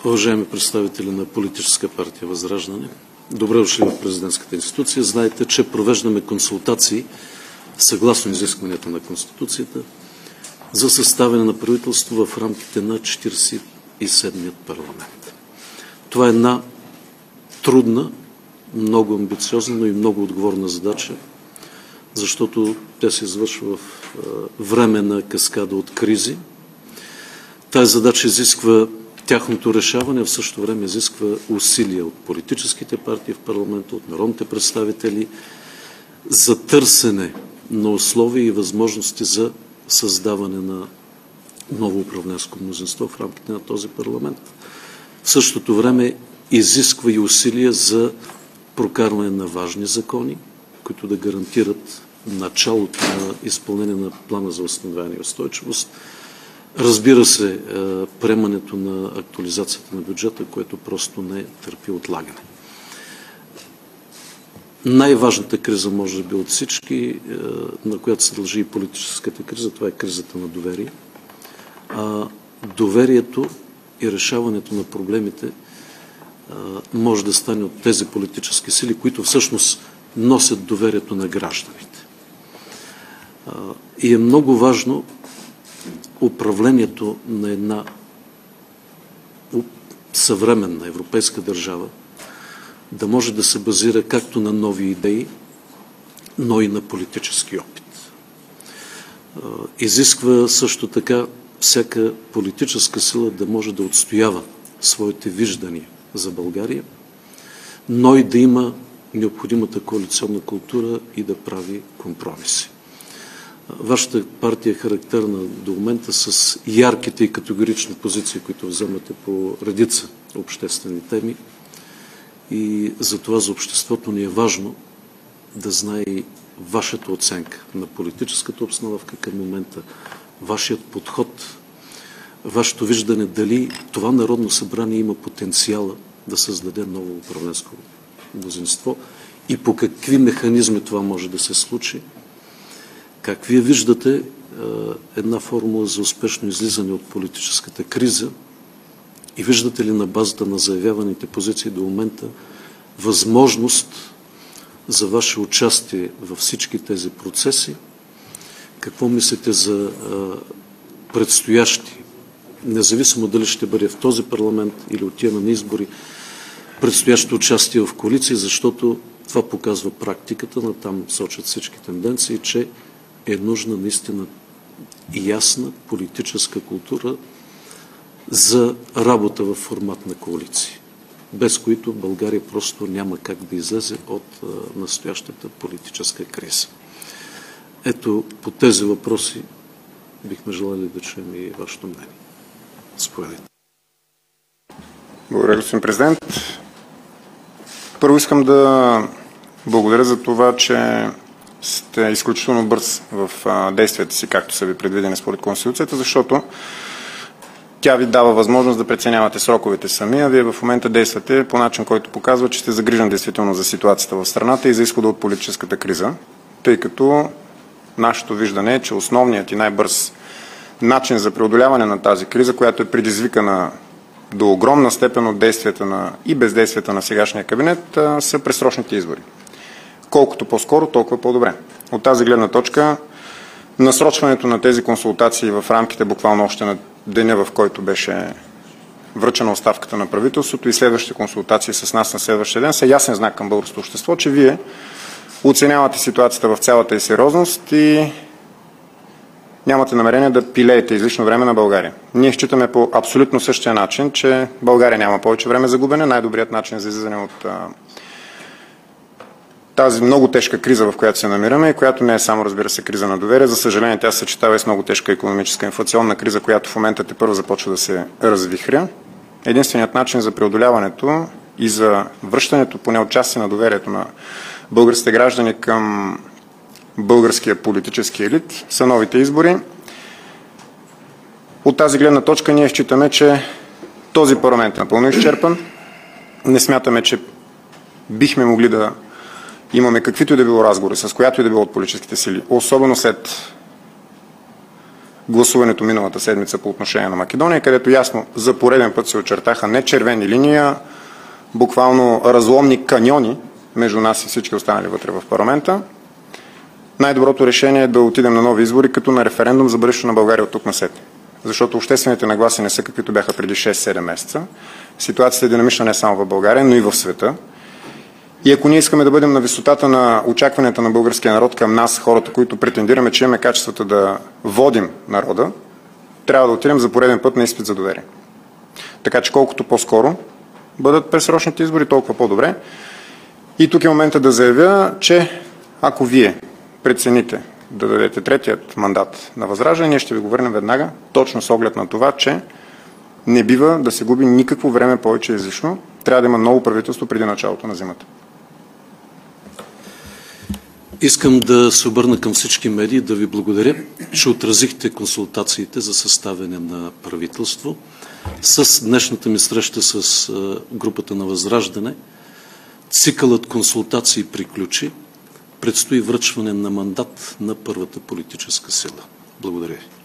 Уважаеми представители на политическа партия Възраждане, добре дошли в президентската институция. Знаете, че провеждаме консултации съгласно изискванията на Конституцията за съставяне на правителство в рамките на 47-ият парламент. Това е една трудна, много амбициозна, но и много отговорна задача, защото тя се извършва в време на каскада от кризи. Тази задача изисква тяхното решаване, а в същото време изисква усилия от политическите партии в парламента, от народните представители за търсене на условия и възможности за създаване на ново управленско мнозинство в рамките на този парламент. В същото време изисква и усилия за прокарване на важни закони, които да гарантират началото на изпълнение на плана за възстановяване и устойчивост. Разбира се, приемането на актуализацията на бюджета, което просто не търпи отлагане. Най-важната криза, може би от всички, на която се дължи и политическата криза, това е кризата на доверие. Доверието и решаването на проблемите може да стане от тези политически сили, които всъщност носят доверието на гражданите. И е много важно управлението на една съвременна европейска държава да може да се базира както на нови идеи, но и на политически опит. Изисква също така всяка политическа сила да може да отстоява своите виждания за България, но и да има необходимата коалиционна култура и да прави компромиси. Вашата партия е характерна до момента с ярките и категорични позиции, които вземате по редица обществени теми. И за това за обществото ни е важно да знае и вашата оценка на политическата обстановка към момента, вашият подход, вашето виждане дали това Народно събрание има потенциала да създаде ново управленско мнозинство и по какви механизми това може да се случи. Как вие виждате една формула за успешно излизане от политическата криза и виждате ли на базата на заявяваните позиции до момента възможност за ваше участие във всички тези процеси? Какво мислите за предстоящи, независимо дали ще бъде в този парламент или отиваме на избори, предстоящо участие в коалиции, защото това показва практиката, на там сочат всички тенденции, че е нужна наистина ясна политическа култура за работа в формат на коалиции, без които България просто няма как да излезе от настоящата политическа криза. Ето, по тези въпроси бихме желали да чуем и вашето мнение. Заповядайте. Благодаря, господин президент. Първо искам да благодаря за това, че сте изключително бърз в действията си, както са ви предвидени според Конституцията, защото тя ви дава възможност да преценявате сроковете сами, а вие в момента действате по начин, който показва, че сте загрижен действително за ситуацията в страната и за изхода от политическата криза, тъй като нашето виждане е, че основният и най-бърз начин за преодоляване на тази криза, която е предизвикана до огромна степен от действията и бездействията на сегашния кабинет, са предсрочните избори. Колкото по-скоро, толкова по-добре. От тази гледна точка, насрочването на тези консултации в рамките буквално още на деня, в който беше връчена оставката на правителството и следващите консултации с нас на следващия ден, са ясен знак към българското общество, че вие оценявате ситуацията в цялата й сериозност и нямате намерение да пилеете излишно време на България. Ние считаме по абсолютно същия начин, че България няма повече време за губене. Най-добрият начин за излизане от тази много тежка криза, в която се намираме и която не е само, разбира се, криза на доверие. За съжаление, тя се съчетава и с много тежка икономическа инфлационна криза, която в момента тепърво започва да се развихря. Единственият начин за преодоляването и за връщането поне отчасти на доверието на българските граждани към българския политически елит са новите избори. От тази гледна точка ние считаме, че този парламент е напълно изчерпан. Не смятаме, че бихме могли да имаме каквито и да било разговори, с която и да било от политическите сили, особено след гласуването миналата седмица по отношение на Македония, където ясно за пореден път се очертаха не червени линии, буквално разломни каньони между нас и всички останали вътре в парламента. Най-доброто решение е да отидем на нови избори, като на референдум за бъдещето на България от тук насетне. Защото обществените нагласи не са каквито бяха преди 6-7 месеца. Ситуацията е динамична не само в България, но и в света. И ако ние искаме да бъдем на висотата на очакванията на българския народ към нас, хората, които претендираме, че имаме качествата да водим народа, трябва да отидем за пореден път на изпит за доверие. Така че колкото по-скоро бъдат предсрочните избори, толкова по-добре. И тук е момента да заявя, че ако вие прецените да дадете третият мандат на Възраждане, ние ще ви го върнем веднага, точно с оглед на това, че не бива да се губи никакво време повече излишно. Трябва да има ново правителство преди началото на зимата. Искам да се обърна към всички медии, да ви благодаря, че отразихте консултациите за съставяне на правителство. С днешната ми среща с групата на Възраждане, цикълът консултации приключи. Предстои връчване на мандат на първата политическа сила. Благодаря ви.